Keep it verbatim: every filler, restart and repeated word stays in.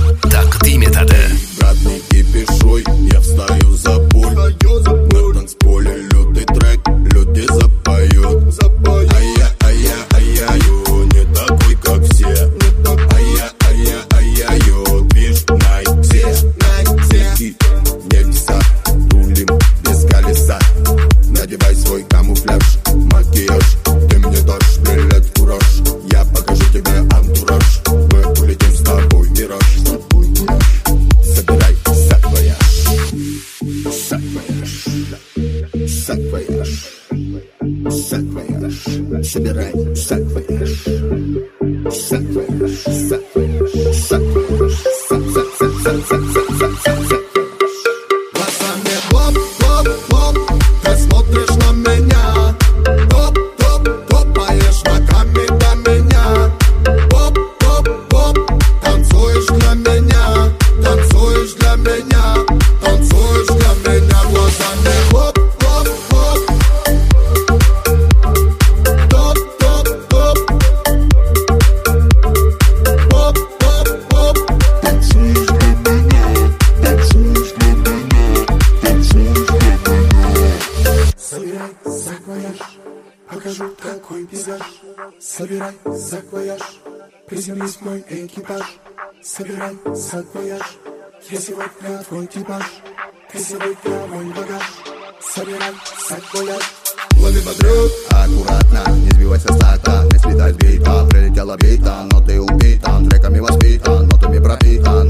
Taqdim etadi. Брат, не кипишуй, я встаю за пульт. На танцполе лютый трек, люди запоют. А я, а я, а я, ю, не такой, как все. А я, а я, а я, ю, движ, найк, все. И небеса, рулим без колеса. Надевай свой камуфляж, макияж. Ты мне дашь билет в кураж. Я покажу тебе антураж. Мы улетим с тобой в мираж. Собирай саквояж, саквояж, саквояж, саквояж. Собирай саквояж, саквояж, саквояж, саквояж, саквояж. Глазами лоп-лоп-лоп, ты смотришь на меня. Топ-топ-топаешь ногами до меня. Поп-поп-поп, танцуешь для меня. Танцуешь для меня, танцуешь для меня. Глазами лоп-лоп-лоп, топ-топ-топ, поп-поп-поп, танцуешь для меня, танцуешь для меня, танцуешь для меня. Собирай саквояж, покажу какой пейзаж. Собирай саквояж, приземлись в мой экипаж. Собирай саквояж, я сегодня твой типаж. Ты сегодня мой багаж. Собирай саквояж. Лови бодрюк, аккуратно, не сбивайся с такта. Не слетай с бита, прилетела бита, но ты убита. Треками воспитан, нотами пропитан.